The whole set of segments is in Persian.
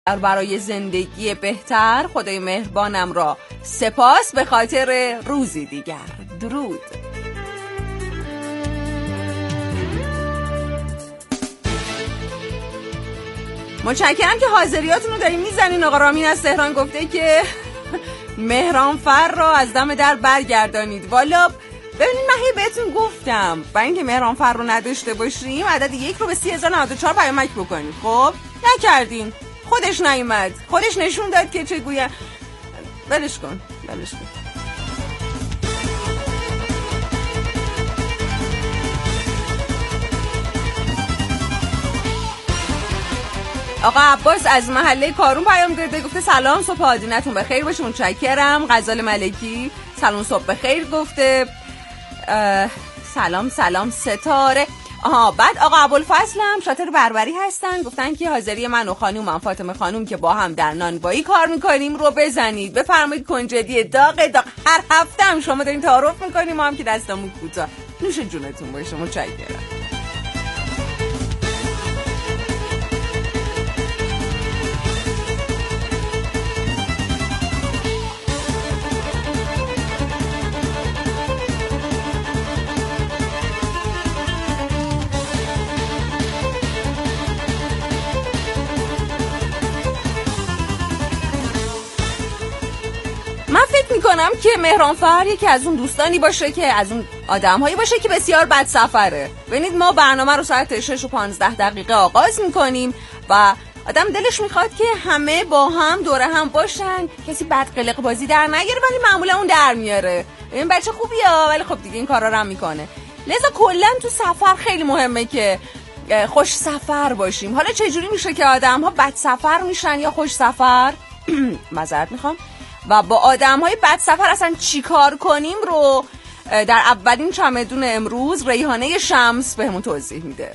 برای زندگی بهتر خدای مهربانم را سپاس به خاطر روزی دیگر. درود. متشکرم که حاضریاتونو دارین میزنین. آقا رامین از تهران گفته که مهرانفر را از دم در برگردانید. والا ببینید من بهتون گفتم برای اینکه مهرانفر رو نداشته باشیم عدد 1 رو به 3094 پیامک بکنید. خب نکردین، خودش نیومد، خودش نشون داد که چگویه. بلش کن. آقا عباس از محله کارون پیام داده، گفته سلام، صبح آدینتون بخیر باشه. متشکرم. غزال ملکی سلام صبح بخیر گفته. سلام ستاره. بعد آقا ابوالفضل هم شاطر بربری هستن، گفتن که حاضری من و خانومم فاطمه خانوم که با هم در نانوایی کار میکنیم رو بزنید. بفرمایید کنجدی داغ هر هفته هم شما دارین تعارف میکنیم، ما هم که دستمون کوتاه. نوش جونتون باشه. متشکرم. میکنم که مهرانفر یکی از اون دوستانی باشه که از اون آدم‌هایی باشه که بسیار بد سفره. ببینید ما برنامه رو ساعت 6:15 آغاز میکنیم و آدم دلش میخواد که همه با هم دوره هم باشن، کسی بد قلق بازی در نیاره، ولی معمولا اون در میاره. این بچه خوبیه ولی خب دیگه این کارا رو هم میکنه. لذا کلا تو سفر خیلی مهمه که خوش سفر باشیم. حالا چجوری میشه که آدم‌ها بد سفر میشن یا خوش سفر؟ معذرت میخوام. و با آدم‌های بد سفر اصلا چی کار کنیم رو در اولین چمدون امروز ریحانه شمس بهمون توضیح میده.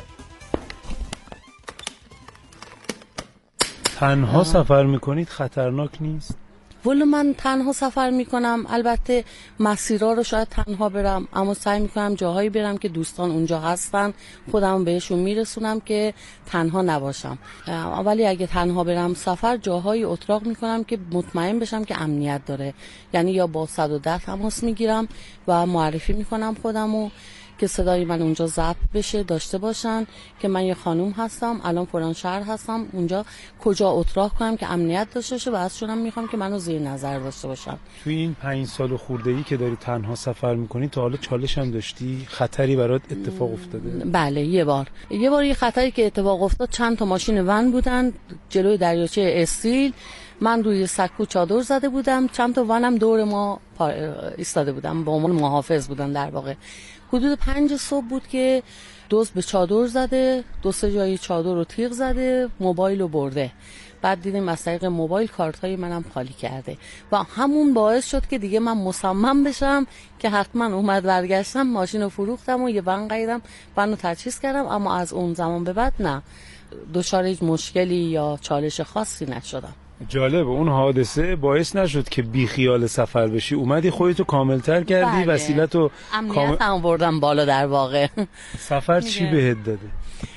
تنها سفر میکنید خطرناک نیست؟ والا من تنها سفر میکنم، البته مسیرها رو شاید تنها برم، اما سعی میکنم جاهایی برم که دوستان اونجا هستن خودم بهشون میرسونم که تنها نباشم. ولی اگه تنها برم سفر جاهایی اتراق میکنم که مطمئن بشم که امنیت داره، یعنی یا با 110 تماس میگیرم و معرفی میکنم خودمو که صدای من اونجا ضبط بشه، داشته باشن که من یه خانوم هستم، الان فلان شهر هستم، اونجا کجا اتراق کنم که امنیت داشته باشه و ازشونم میخوام که منو زیر نظر داشته باشن. توی این 5 سال خورده‌ای که داری تنها سفر میکنی تا حالا چالش هم داشتی؟ خطری برات اتفاق افتاده؟ بله یه بار یه خطری که اتفاق افتاد، چند تا ماشین ون بودن جلوی دریاچه استیل، من روی سکو چادر زده بودم، چند تا ونم دور ما ایستاده بودم، با عنوان محافظ بودن. در واقع حدود 5 صبح بود که دزد به چادر زده، 2-3 جای چادر رو تیغ زده، موبایل رو برده. بعد دیدیم از طریق موبایل کارت‌های منم خالی کرده و همون باعث شد که دیگه من مصمم بشم که حتما اومد برگشتم، ماشین رو فروختم و یه ون خریدم، ون رو تجهیز کردم، اما از اون زمان به بعد نه دچار هیچ مشکلی یا چالش خاصی نشدم. جالب، اون حادثه باعث نشد که بی خیال سفر بشی، اومدی خودتو کاملتر کردی؟ بله. وسیلتو امنیتم بردم بالا. در واقع سفر چی بهت داده؟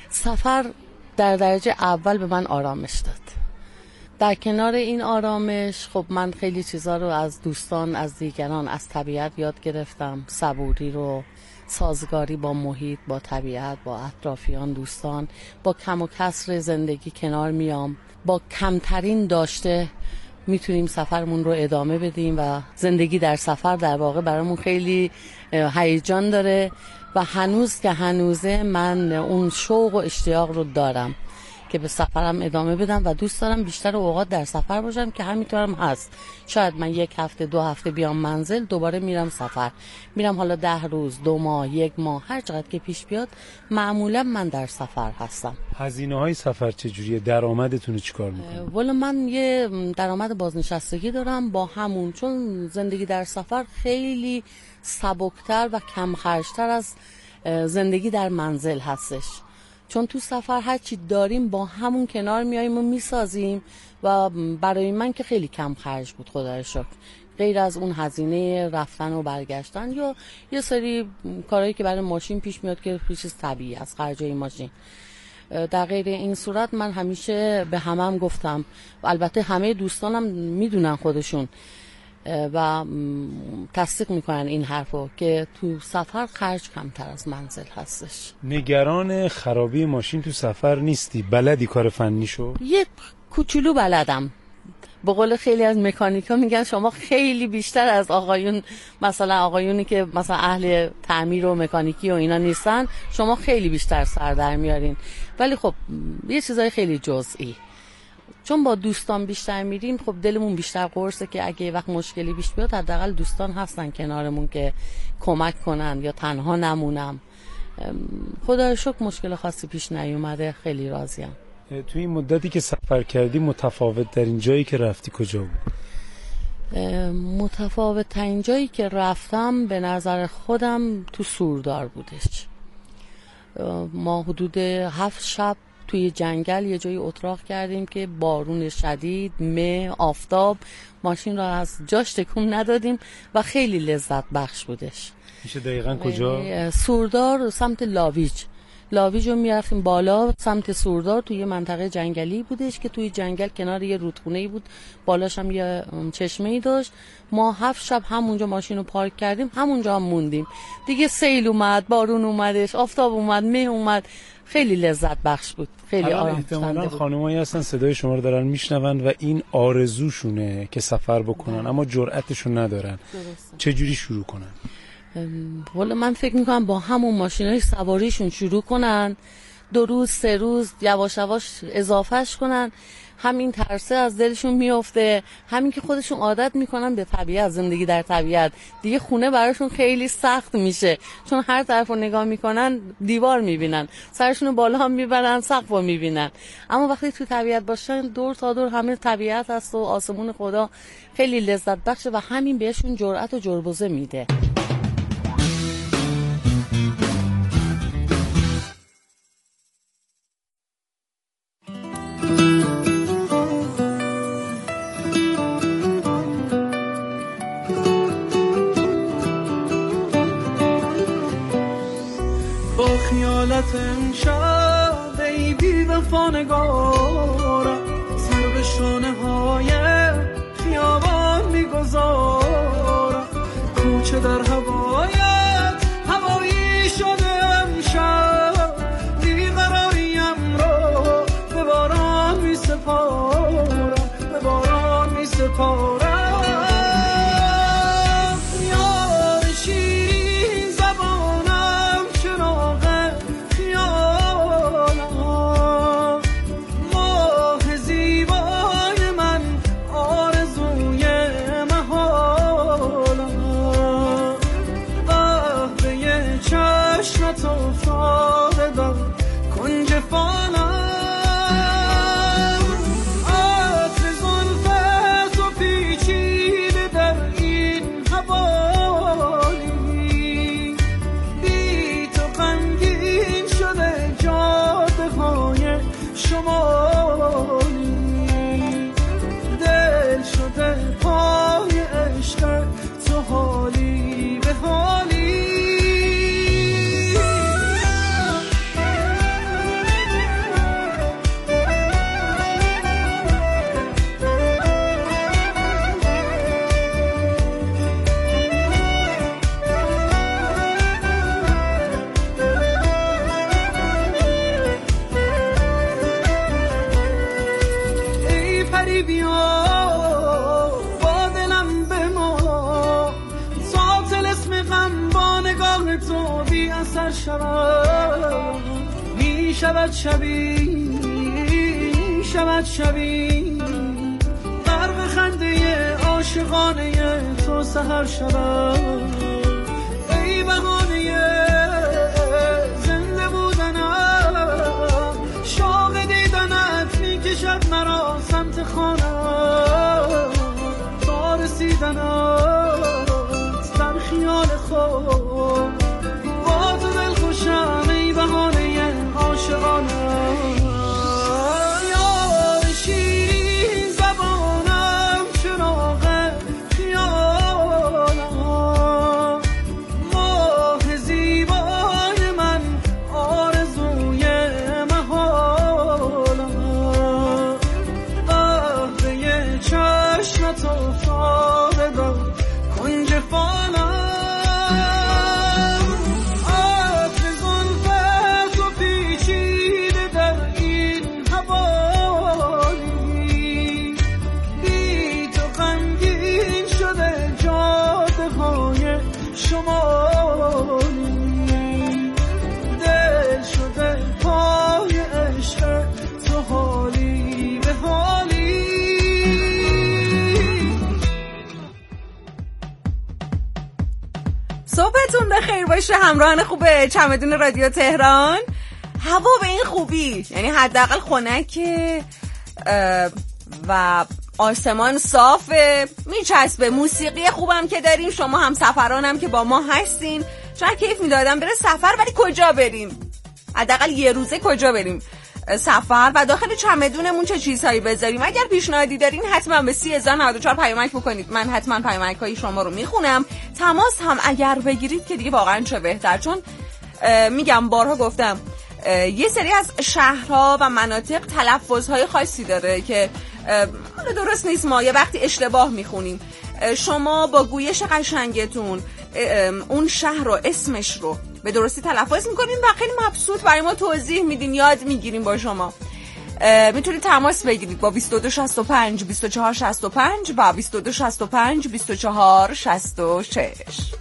سفر در درجه اول به من آرامش داد. در کنار این آرامش خب من خیلی چیزا رو از دوستان، از دیگران، از طبیعت یاد گرفتم. صبوری رو، سازگاری با محیط، با طبیعت، با اطرافیان، دوستان. با کم و کسر زندگی کنار میام، با کمترین داشته میتونیم سفرمون رو ادامه بدیم و زندگی در سفر در واقع برامون خیلی هیجان داره و هنوز که هنوزه من اون شوق و اشتیاق رو دارم که به سفرم ادامه بدم و دوست دارم بیشتر اوقات در سفر باشم که همینطورم هست. شاید من 1 هفته 2 هفته بیام منزل، دوباره میرم سفر، میرم حالا 10 روز 2 ماه 1 ماه هر چقدر که پیش بیاد، معمولا من در سفر هستم. هزینه‌های سفر چجوریه؟ درآمدتون رو چیکار می‌کنید؟ والا من یه درآمد بازنشستگی دارم، با همون چون زندگی در سفر خیلی سبکتر و کم خرجتر از زندگی در منزل هستش، چون تو سفر هر چی داریم با همون کنار میاییم و میسازیم و برای من که خیلی کم خرج بود خدا رو شکر، غیر از اون هزینه رفتن و برگشتن یا یه سری کارهایی که برای ماشین پیش میاد که چیز طبیعی از خرجای ماشین. در غیر این صورت من همیشه به همم گفتم و البته همه دوستانم میدونن خودشون و تصدیق میکنن این حرفو که تو سفر خرج کمتر از منزل هستش. نگران خرابی ماشین تو سفر نیستی؟ بلدی کار فنیشو؟ یه کوچولو بلدم. به قول خیلی از مکانیکا میگن شما خیلی بیشتر از آقایون، مثلا آقایونی که مثلا اهل تعمیر و مکانیکی و اینا نیستن، شما خیلی بیشتر سر در میارین. ولی خب یه چیزای خیلی جزئی، چون با دوستان بیشتر میریم خب دلمون بیشتر قرصه که اگه وقت مشکلی پیش بیاد حداقل دوستان هستن کنارمون که کمک کنن یا تنها نمونم. خدا رو شکر مشکل خاصی پیش نیومده، خیلی راضیم. تو این مدتی که سفر کردی متفاوت در این جایی که رفتی کجا بود؟ متفاوت ترین جایی که رفتم به نظر خودم تو سوردار بودش. ما حدود 7 شب توی جنگل یه جایی اتراق کردیم که بارون شدید، آفتاب، ماشین را از جاش تکون ندادیم و خیلی لذت بخش بودش. میشه دقیقاً کجا؟ سوردار سمت لاویج رو میرفتیم بالا سمت سوردار، توی منطقه جنگلی بودش که توی جنگل کنار یه رودخونه‌ای بود، بالاش هم یه چشمه‌ای داشت. ما 7 شب همونجا ماشین رو پارک کردیم، همونجا هم موندیم دیگه. سیل اومد، بارون اومدش، آفتاب اومد، اومد، خیلی لذت بخش بود، خیلی آرام. احتمالاً خانمایی هستن صدای شما رو دارن میشنون و این آرزوشونه که سفر بکنن اما جرأتشون ندارن. چجوری شروع کنن؟ والا من فکر میکنم با همون ماشینای سواریشون شروع کنن، 2 روز 3 روز یواش یواش اضافهش کنن. همین ترسه از دلشون میفته، همین که خودشون عادت میکنن به طبیعت، زندگی در طبیعت، دیگه خونه براشون خیلی سخت میشه، چون هر طرف رو نگاه میکنن دیوار میبینن، سرشون رو بالا هم میبرن، سقف رو میبینن. اما وقتی تو طبیعت باشن دور تا دور همه طبیعت هست و آسمون خدا، خیلی لذت بخشه و همین بهشون جرأت و جربوزه میده. امشب ای بی وفا نگارم، سر به شانه های خیابان میگذارم، کوچه در هوایت هوایی شده امشب، بیقراریم رو به باران میسپارم، به باران میسپارم. شود شبی غرق خنده عاشقانه تو سحر شود، ای بهانه زنده بودنم، شوق دیدنت میکشد مرا سمت خانم، تا رسیدنت در خیال خود با تو دل خوشم، ای بهانه عاشقانم. باشه همراهان خوب چمدون رادیو تهران. هوا به این خوبی، یعنی حداقل خنکه و آسمان صافه، میچسبه. موسیقی خوبم که داریم، شما هم سفرانم که با ما هستین. چقدر کیف میدادم بره سفر، ولی کجا بریم؟ حداقل یه روزه کجا بریم سفر و داخل چمدونمون چه چیزهایی بذاریم؟ اگر پیشنهادی دارین حتما به 3094 پیامک بکنید، من حتما پیامک‌های شما رو میخونم. تماس هم اگر بگیرید که دیگه واقعا چه بهتر، چون میگم بارها گفتم یه سری از شهرها و مناطق تلفظهای خاصی داره که حالا درست نیست، ما یه وقتی اشتباه میخونیم. شما با گویش قشنگتون اون شهر رو، اسمش رو به درستی تلفظ میکنین و خیلی مبسوط برای ما توضیح میدین، یاد میگیریم با شما. میتونید تماس بگیرید با 2265 2465 و 2265 2466.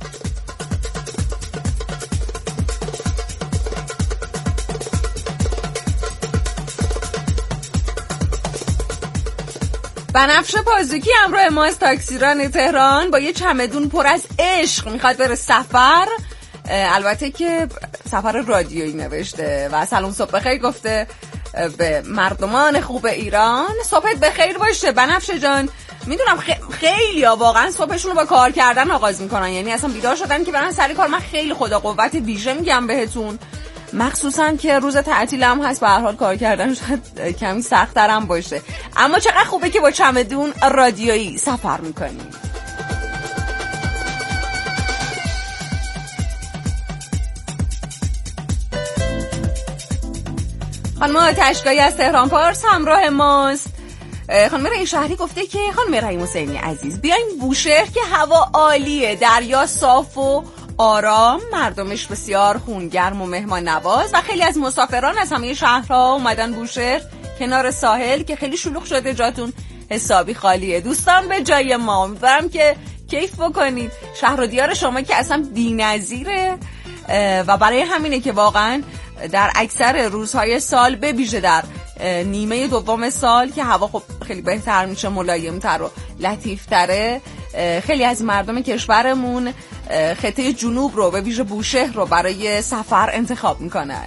بنفشه پازوکی همراه ما از تاکسیران تهران با یه چمدون پر از عشق میخواد بره سفر. البته که سفر رادیویی نوشته و سلام صبح بخیر گفته به مردمان خوب ایران. صبحت بخیر باشه بنفشه جان. میدونم خیلی ها واقعا صبحشون رو با کار کردن آغاز میکنن، یعنی اصلا بیدار شدن که برن سر کار. من خیلی خدا قوت ویژه میگم بهتون، مخصوصا که روز تعطیلم هست، به هر حال کار کردن شاید کمی سخت‌ترم باشه، اما چقدر خوبه که با چمدون رادیویی سفر میکنیم. خانم آتشگاهی از تهران پارس همراه ماست. خانم رای شهری گفته که خانم رای حسینی عزیز بیاین بوشهر که هوا عالیه، دریا صاف و آرام، مردمش بسیار خونگرم و مهمان نواز و خیلی از مسافران از همه شهرها اومدن بوشهر کنار ساحل که خیلی شلوغ شده، جاتون حسابی خالیه. دوستان به جای ما، امیدوارم که کیف بکنید. شهر و دیار شما که اصلا بی‌نظیره و برای همینه که واقعا در اکثر روزهای سال، به ویژه در نیمه دوم سال که هوا خب خیلی بهتر میشه، ملایم‌تر و لطیف‌تره، خیلی از مردم کشورمون خطه جنوب رو، به ویژه بوشهر رو برای سفر انتخاب میکنن.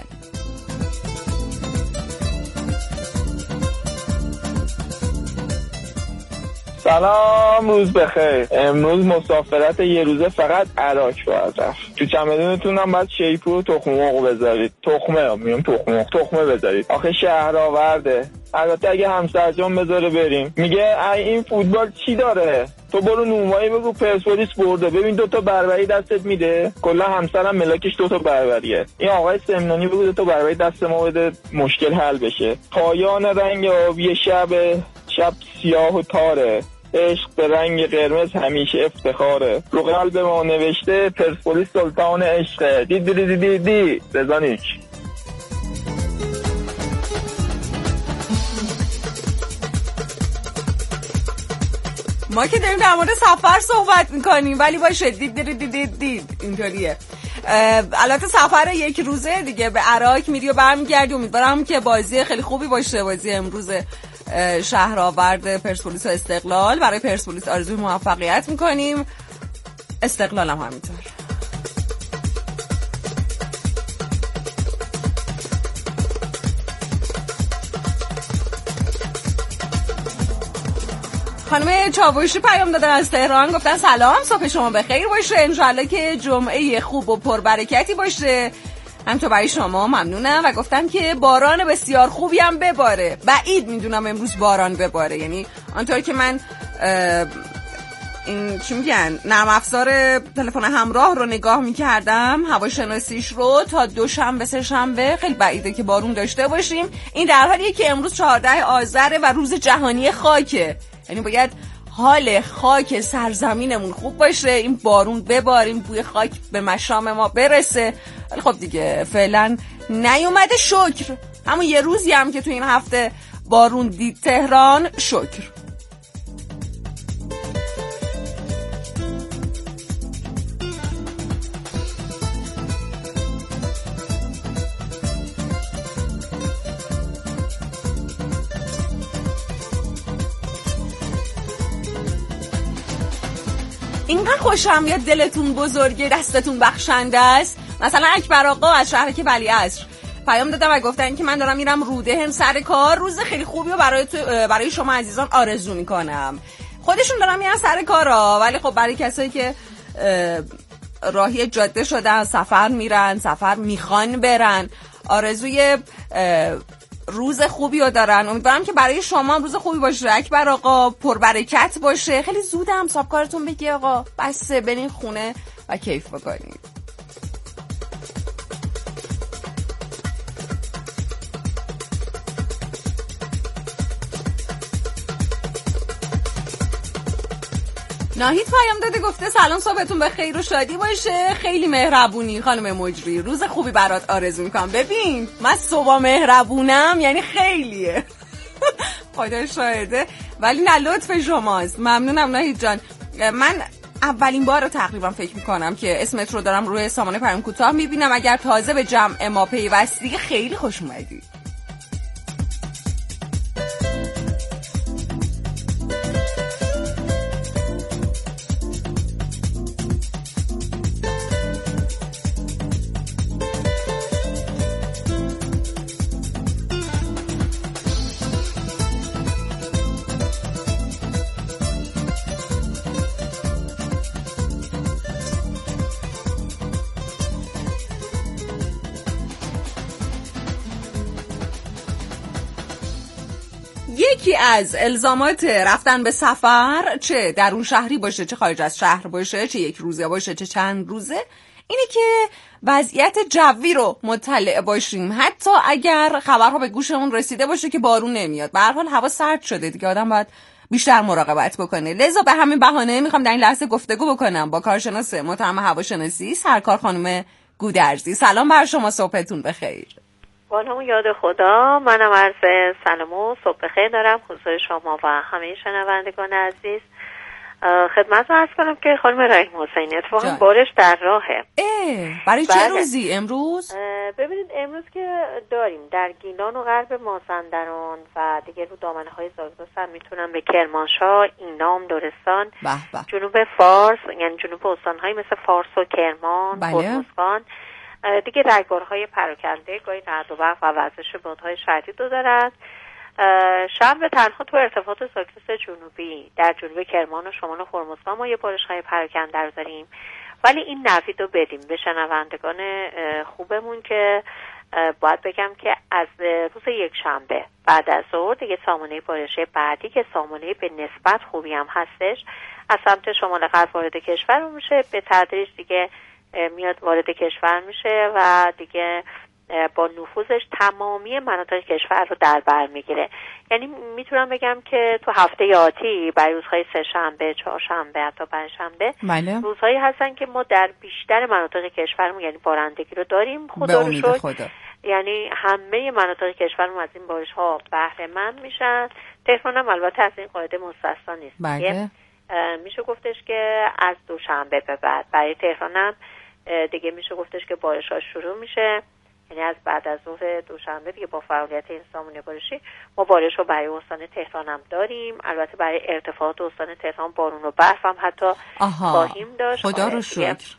سلام، روز بخیر. امروز مسافرت یه روزه فقط عراق باید رفت. تو چمدونتون هم باید شیپور و تخم مرغ بذارید. تخمه بذارید. آخه شهرآورده. البته اگه همسرجان بذاره بریم. میگه این فوتبال چی داره؟ تو برو نونوایی بگو پرسپولیس برده، ببین 2 تا بربری دستت میده. کلا همسرم ملاکش 2 تا بربریه. این آقای سمنانی بگو 2 تا بربری دست ما بده، مشکل حل بشه. پایان رنگ آبی شب سیاه و تاره، عشق به رنگ قرمز همیشه افتخاره. رو قلب ما نوشته پرسپولیس سلطان عشقه. دی رضانیک. ما که داریم در مورد سفر صحبت میکنیم، ولی باشه دید اینطوریه. البته سفر یک روزه دیگه به عراق میری و برمیگردی. امیدوارم که بازی خیلی خوبی باشه، بازی امروز شهرآورد پرسپولیس و استقلال. برای پرسپولیس آرزوی موفقیت میکنیم، استقلال هم همینطور. خانم چاوشی پیام دادن از تهران، گفتن سلام، صبح شما بخیر باشه، انشالله که جمعه خوب و پربرکتی باشه. همینطور برای شما ممنونم و گفتم که باران بسیار خوبی هم بباره. بعید میدونم امروز باران بباره، یعنی آنطور که من این چی میگن نرم افزار تلفن همراه رو نگاه میکردم، هواشناسیش رو، تا دوشنبه سه شنبه خیلی بعیده که بارون داشته باشیم. این در حالیه که امروز 14 آذر و روز جهانی خاکه، یعنی باید حال خاک سرزمینمون خوب باشه، این بارون بباریم، بوی خاک به مشام ما برسه. ولی خب دیگه فعلا نیومده، شکر. همون یه روزی هم که تو این هفته بارون دید تهران، شکر. اینقدر خوشم میاد، دلتون بزرگه، دستتون بخشنده است. مثلا اکبر آقا از شهر که ولیعصر پیام دادم و گفتن که من دارم میرم روده هم سر کار، روز خیلی خوبی رو برای شما عزیزان آرزو میکنم. خودشون دارن میرن سر کارا، ولی خب برای کسایی که راهی جاده شدن، سفر میرن، سفر میخوان برن، آرزوی روز خوبی رو دارن. امیدوارم که برای شما روز خوبی باشه اکبر آقا، پربرکت باشه. خیلی زوده هم صاحب کارتون بگی آقا بسه برین خونه و کیف بکنید. ناهید پیام داده گفته سلام، صبحتون به خیر و شادی باشه، خیلی مهربونی خانم مجری، روز خوبی برات آرزو میکنم. ببین من صبح مهربونم یعنی خیلیه خدا شاهده، ولی نه لطف شماست. ممنونم ناهید جان. من اولین بار رو تقریبا فکر میکنم که اسمت رو دارم روی سامانه پیام کوتاه میبینم. اگر تازه به جمع ما پیوستی خیلی خوش اومدی. یکی از الزامات رفتن به سفر، چه درون شهری باشه چه خارج از شهر باشه، چه یک روزه باشه چه چند روزه، اینه که وضعیت جوی رو مطلع باشیم. حتی اگر خبرها به گوشمون رسیده باشه که بارون نمیاد، به هر حال هوا سرد شده دیگه، آدم باید بیشتر مراقبت بکنه. لذا به همین بهانه میخوام در این لحظه گفتگو بکنم با کارشناس محترم هواشناسی سرکار خانم گودرزی. سلام بر شما، صبحتون بخیر. بانم یاد خدا، منم عرض سلام و صبح بخیر دارم حضور شما و همه شنوندگان عزیز. خدمتتون عرض کنم که خانم رحیم حسینی اتفاقا بارش در راهه. برای چه روزی امروز؟ ببینید امروز که داریم در گیلان و غرب مازندران و دیگه رو دامنه‌های زاگرس هم میتونم به کرمانشاه، اینام، لرستان، جنوب فارس، یعنی جنوب استان‌های مثل فارس و کرمان، هرمزگان، دیگه رگبارهای پراکنده، گاهی رعد و برق و وزش بادهای شدید رو دارد. شب به تنها تو ارتفاعات زاگرس جنوبی در جنوب کرمان و شمال هرمزگان ما یه بارش‌های پراکنده رو داریم، ولی این نوید رو بدیم به شنوندگان خوبمون که باید بگم که از روز یک شنبه بعد از ظهر دیگه سامانه بارشه بعدی که سامانه به نسبت خوبی هم هستش از سمت شمال غرب وارد کشور میشه، به تدریج دیگه میاد وارد کشور میشه و دیگه با نفوذش تمامی مناطق کشور رو در بر میگیره. یعنی میتونم بگم که تو هفته آتی برای روزهای سه شنبه، چهار شنبه، حتی پنج شنبه روزهایی هستن که ما در بیشتر مناطق کشورمون یعنی بارندگی رو داریم. خدا رو شکر. یعنی همه مناطق کشورمون از این بارش ها بهره مند میشن. تهران هم البته از این قاعده مستثنا نیست. میشه گفتش که از دوشنبه به بعد برای تهران هم دیگه میشه گفتش که بارش ها شروع میشه. یعنی از بعد از ظهر دوشنبه دیگه با فعالیت این سامانه بارشی ما بارش رو برای استان تهران هم داریم. البته برای ارتفاعات استان تهران بارون و برف هم حتی خواهیم داشت. خدا رو شکر.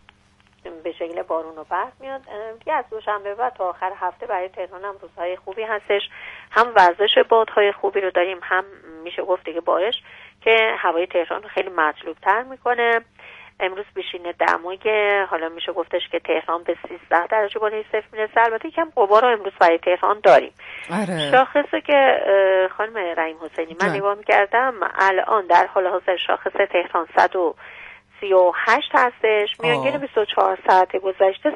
به شکل بارون و برف میاد دیگه. از دوشنبه بعد تا آخر هفته برای تهران هم روزهای خوبی هستش، هم وزش بادهای خوبی رو داریم، هم میشه گفت دیگه بارش که هوای تهران رو خیلی مطلوب تر میکنه. امروز بیشینه دمای حالا میشه گفتش که تهران به 13 درجه بالای صفر میرسه. البته یکم غبار رو امروز برای تهران داریم. شاخصی که خانم رحیم حسینی من نگاه میکردم الان در حال حاضر شاخص تهران 138 هستش، میانگین 24 ساعت گذشته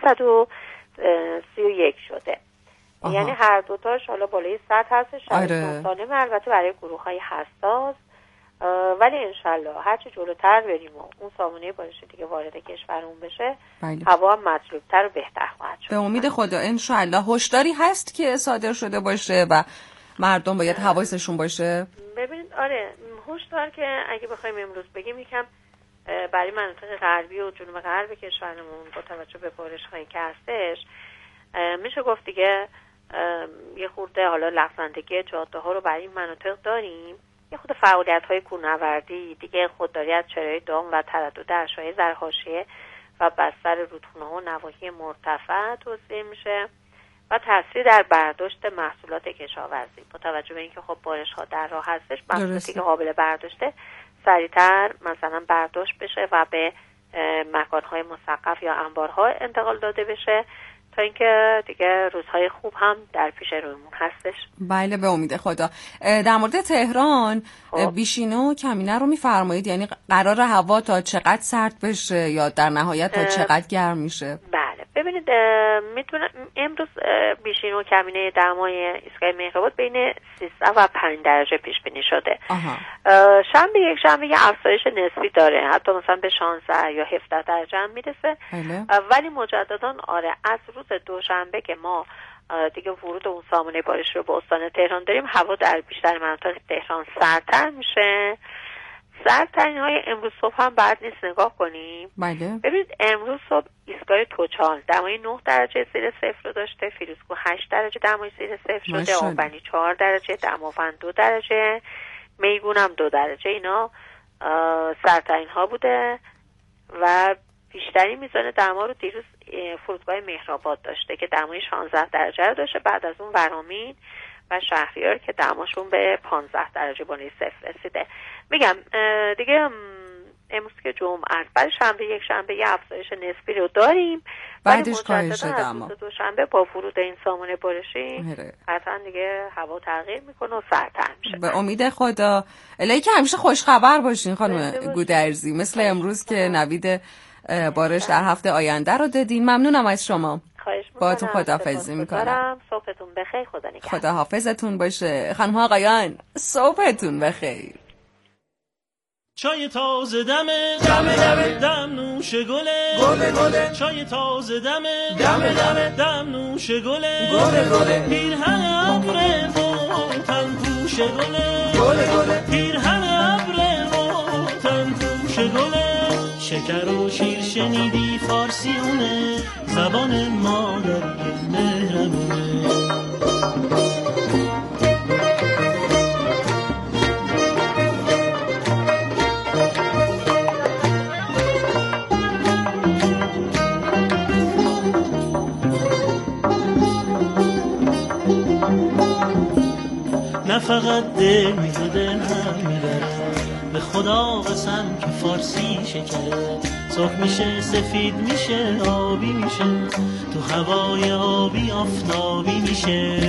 131 شده. یعنی هر دوتاش حالا بالای 100 هستش. سالمه البته برای گروه های حساس، ولی انشالله هرچی جلوتر بریم و اون سامانه بارش دیگه وارد کشورمون بشه هوا هم مطلوبتر و بهتر خواهد شد. به امید خدا انشالله. هشداری هست که صادر شده باشه و مردم باید حواسشون باشه؟ ببینید آره، هشدار که اگه بخوایم امروز بگیم یکم برای مناطق غربی و جنوب غرب کشورمون با توجه به بارش هایی که هستش میشه گفت دیگه یه خورده حالا لغزندگی جاده ها رو برای این مناطق داریم. یه خود فعالیت‌های کوهنوردی دیگه، خودداری از چرای دام و تردد اشعاع در حاشیه و بستر رودخانه‌ها و نواحی مرتفع توصیه میشه و تاثیر در برداشت محصولات کشاورزی. با توجه به اینکه خب بارش‌ها در راه هستش، محصولاتی که قابل برداشته سریعتر مثلا برداشت بشه و به مکان‌های مسقف یا انبارها انتقال داده بشه تا اینکه دیگه روزهای خوب هم در پیش رویمون هستش. بله به امید خدا. در مورد تهران بیشینه و کمینه رو میفرمایید، یعنی قرار هوا تا چقدر سرد بشه یا در نهایت تا چقدر گرم میشه؟ بله ببینید میتونه امروز بیشینه و کمینه دمای ایستگاه مهرآباد بین 13 و 5 درجه پیش بینی شده. شنبه یک شنبه یه افزایش نسبی داره، حتی مثلا به 16 یا 17 درجه هم میرسه. ولی مجددا از روز دوشنبه که ما دیگه ورود اون سامانه بارش رو به استان تهران داریم، هوا در بیشتر مناطق تهران سردتر میشه. سردترین های امروز صبح هم بعد نیست نگاه کنیم. بله. ببینید امروز صبح ایستگاه توچال دمای 9 درجه زیر صفر رو داشته، فیروزکوه 8 درجه دمای زیر صفر شده، آبانی 4 درجه، دماوند 2 درجه، میگون هم 2 درجه. اینا سردترین ها بوده و بیشتری میزان دما رو دیروز فرودگاه مهرآباد داشته که دمای 16 درجه رو داشته. بعد از اون ورامین و شهریار که دماشون به 15 درجه بالای صفر رسیده. میگم دیگه امروز که جمعه است، بعد شنبه یک شنبه یه افزایش نسبی رو داریم، بعدش کاهش دما. دوشنبه با ورود این سامانه بارشی قطعا دیگه هوا تغییر میکنه و سردتر میشه. به امید خدا. الهی که همیشه خوش خبر باشین خانم گودرزی، مثل امروز که نوید بارش در هفته آینده رو دادین. ممنونم از شما. باهاتون خداحافظی میکنم. صبحتون بخیر. خدا نگهدار. خدا حافظتون باشه. خانم ها آقایان صبحتون بخیر. چای تازه دمه دمه دمه دم نوش گله گله گله، چای تازه دمه دمه دمه دم نوش گله گله گله، پیرهن ابر و تن پوش گله گله گله، پیرهن ابر و تن پوش گله. شکر و شیر شنیدی فارسیونه، زبان مادری مهربونه. نه فقط دل میده هم میبره، به خدا قسم که فارسی شکره. سرخ میشه سفید میشه آبی میشه، تو هوای آبی آفتابی میشه.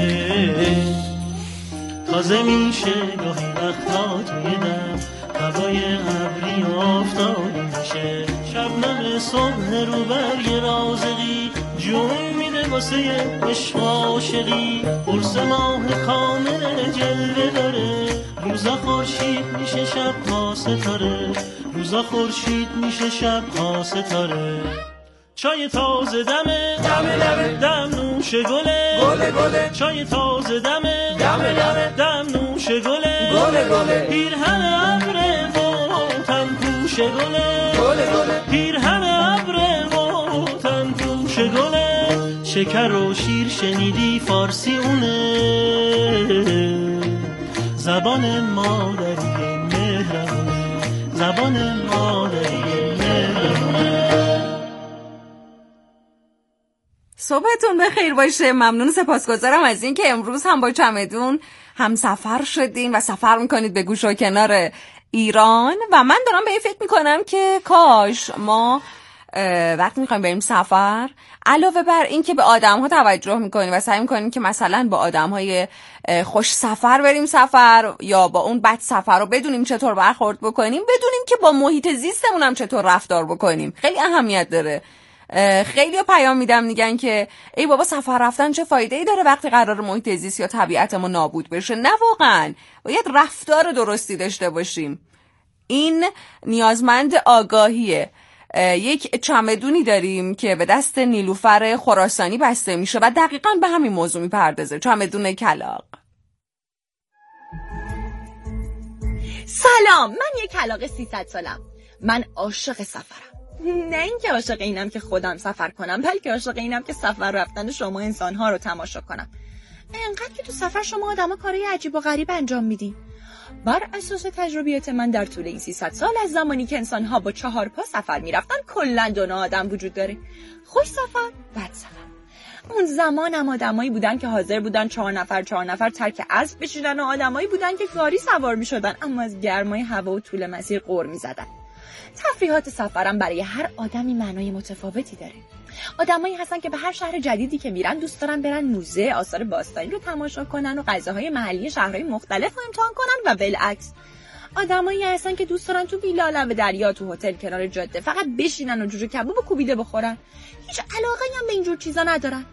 تازه میشه گاهی وقتا توی دم، هوای ابری آفتابی میشه. شبنم صبح رو برگ رازقی جون میده واسه عشق و عاشقی. قرص ماه کامل جلوه داره، روزا خورشید میشه شب ها ستاره، روزا خورشید میشه شب ها ستاره. چای تازه دمه دمه دمه دم نوش گله گله گله، چای تازه دمه دمه دمه دم نوش گله گله گله، پیرهن ابر و تن پوش گله گله گله، پیرهن ابر و تن پوش گله. شکر و شیر شنیدی فارسی اونه، زبان مادری مهربونه، زبان مادری مهربونه. صبحتون بخیر باشه. ممنون سپاسگزارم از این که امروز هم با چمدون هم سفر شدین و سفر میکنید به گوش و کنار ایران. و من دارم به این فکر میکنم که کاش ما وقتی میخوایم بریم سفر، علاوه بر این که به آدم ها توجه میکنیم و سعی میکنیم که مثلا با آدم های خوش سفر بریم سفر یا با اون بد سفر رو بدونیم چطور برخورد بکنیم، بدونیم که با محیط زیستمون هم چطور رفتار بکنیم. خیلی اهمیت داره. خیلی پیام میدم میگن که ای بابا سفر رفتن چه فایده ای داره وقتی قرار محیط زیست یا طبیعتمون نابود بشه. نه واقعا باید رفتار درستی داشته باشیم. این نیازمند آگاهیه. یک چمدونی داریم که به دست نیلوفر خراسانی بسته میشه و دقیقاً به همین موضوع میپردازه. چمدون کلاغ. سلام، من یک کلاغ 300 سالم. من عاشق سفرم. نه اینکه عاشق اینم که خودم سفر کنم، بلکه عاشق اینم که سفر رفتن شما انسان‌ها رو تماشا کنم. انقدر که تو سفر شما آدم‌ها کارهای عجیب و غریب انجام میدین. بر اساس تجربیات من در طول این 300 سال از زمانی که انسان‌ها با 4 پا سفر می‌رفتن کلاً 2 نوع آدم وجود داره: خوش سفر، بد سفر. اون زمان هم آدمایی بودن که حاضر بودن 4 نفر ترک اسب بشینن و آدمایی بودن که گاری سوار می‌شدن اما از گرمای هوا و طول مسیر غر می‌زدن. تفریحات سفرم برای هر آدمی معنای متفاوتی داره. آدمایی هستن که به هر شهر جدیدی که میرن دوست دارن برن موزه آثار باستانی رو تماشا کنن و غذاهای محلی شهرهای مختلف رو امتحان کنن و بالعکس. آدمایی هستن که دوست دارن تو ویلا لب دریا تو هتل کنار جاده فقط بشینن و جوجه کباب و کوبیده بخورن. هیچ علاقه‌ای هم به اینجور چیزا ندارن.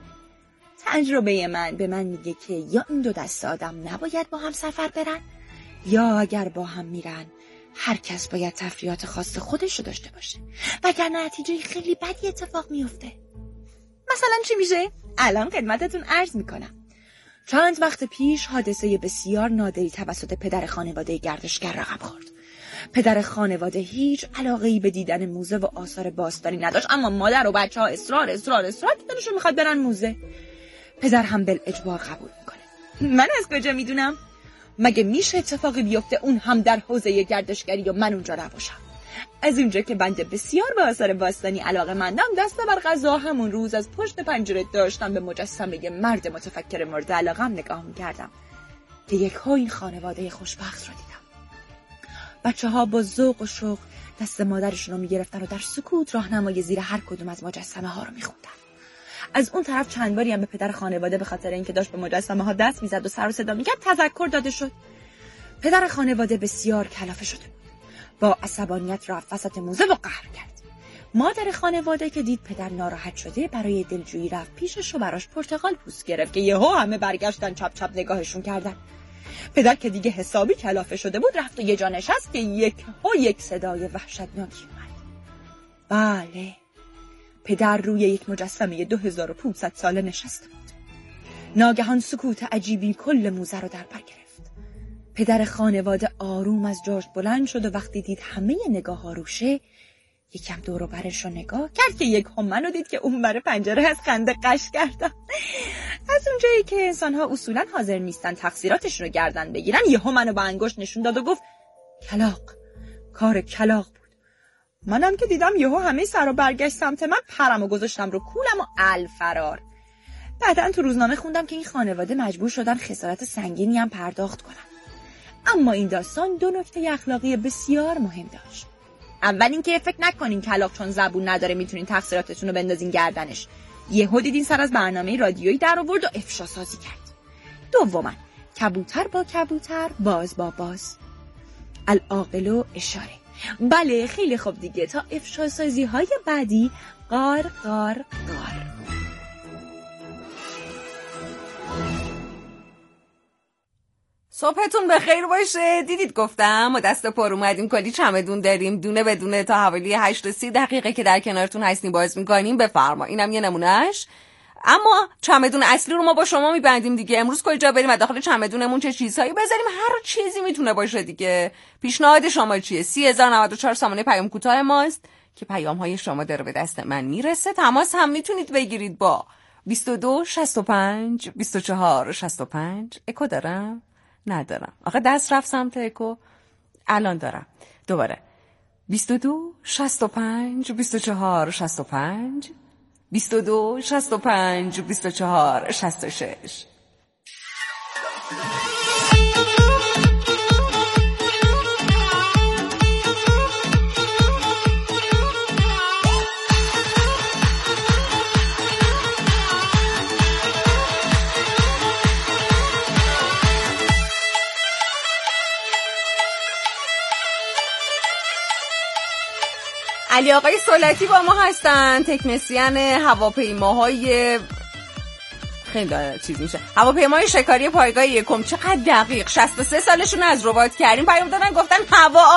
تجربه من به من میگه که یا این دو دسته آدم نباید با هم سفر برن یا اگر با هم میرن هر کس باید تفریحات خاص خودش رو داشته باشه وگرنه نتیجه خیلی بدی اتفاق میفته. مثلا چی میشه؟ الان خدمتتون عرض میکنم. چند وقت پیش حادثه بسیار نادری توسط پدر خانواده گردشگر رقم خورد. پدر خانواده هیچ علاقه‌ای به دیدن موزه و آثار باستانی نداشت اما مادر و بچه‌ها اصرار که دلشون میخواد برن موزه. پدر هم بالاجبار قبول میکنه. من از کجا میدونم؟ مگه میشه اتفاقی بیفته اون هم در حوزه گردشگری و من اونجا نباشم؟ از اونجا که بنده بسیار به آثار باستانی علاقه‌مندم دست بر غذا همون روز از پشت پنجره داشتم به مجسمه مرد متفکر مورد علاقه‌ام نگاه میکردم که یک‌ها این خانواده خوشبخت رو دیدم. بچه‌ها با ذوق و شوق دست مادرشون رو میگرفتن و در سکوت راهنمای زیر هر کدوم از مجسمه ها رو میخوندن. از اون طرف چند باری هم به پدر خانواده به خاطر اینکه داشت به مجسمه ها دست میزد و سر و صدا میکرد تذکر داده شد. پدر خانواده بسیار کلافه شده بود. با عصبانیت رفت وسط موزه و قهر کرد. مادر خانواده که دید پدر ناراحت شده برای دلجویی رفت پیشش و براش پرتقال پوست گرفت که یهو همه برگشتن چپ چپ نگاهشون کردن. پدر که دیگه حسابی کلافه شده بود رفت و یه جا نشست که یک صدای وحشتناکی اومد. بله، پدر روی یک مجسمه 2500 ساله نشسته بود. ناگهان سکوت عجیبی کل موزه رو در بر گرفت. پدر خانواده آروم از جاش بلند شد و وقتی دید همه نگاه ها روشه یکم دور و برش رو نگاه کرد که یک منو دید که اون بر پنجره از خنده قش کردم. از اونجایی که انسان ها اصولا حاضر نیستن تقصیراتشون رو گردن بگیرن یهو منو با انگشت نشون داد و گفت کلاغ، کار کلاغ بود. منم که دیدم یهو همه سر و برگشت سمت من پرمو گذاشتم رو کولم و الفرار. بعدن تو روزنامه خوندم که این خانواده مجبور شدن خسارت سنگینی هم پرداخت کنن. اما این داستان 2 نکته اخلاقی بسیار مهم داشت. اول اینکه فکر نکنین کلاغ چون زبون نداره میتونین تقصیراتتون رو بندازین گردنش. یهو دیدین سر از برنامه رادیویی در آورد و افشا سازی کرد. دوما کبوتر با کبوتر، باز با باز. العاقل و اشاره. بله خیلی خوب دیگه، تا افشا سازی های بعدی قار قار قار. صبحتون بخیر باشه. دیدید گفتم ما دست پر اومدیم، کلی چمدون داریم، دونه بدونه تا حوالی 8:30 که در کنارتون هستیم باز میکنیم. بفرما، اینم یه نمونهش. اما چمدون اصلی رو ما با شما میبندیم دیگه. امروز کجا بریم و داخل چمدونمون چه چیزهایی بذاریم؟ هر چیزی میتونه باشه دیگه. پیشنهاد شما چیه؟ 30094 سامانه پیام کوتاه ماست که پیام های شما داره به دست من میرسه. تماس هم میتونید بگیرید با 22 65 24 65. اکو دارم؟ ندارم. آخه دست رفت سمت اکو. الان دارم. دوباره 22 65 24 65 22 65 24 66. علی آقای سولتی با ما هستن، تکنسین هواپیماهای خیلی چیز میشه، هواپیمای شکاری پایگاه یکم. چقدر دقیق، 63 سالشون از ربات کردیم. پیام دادن گفتن هوا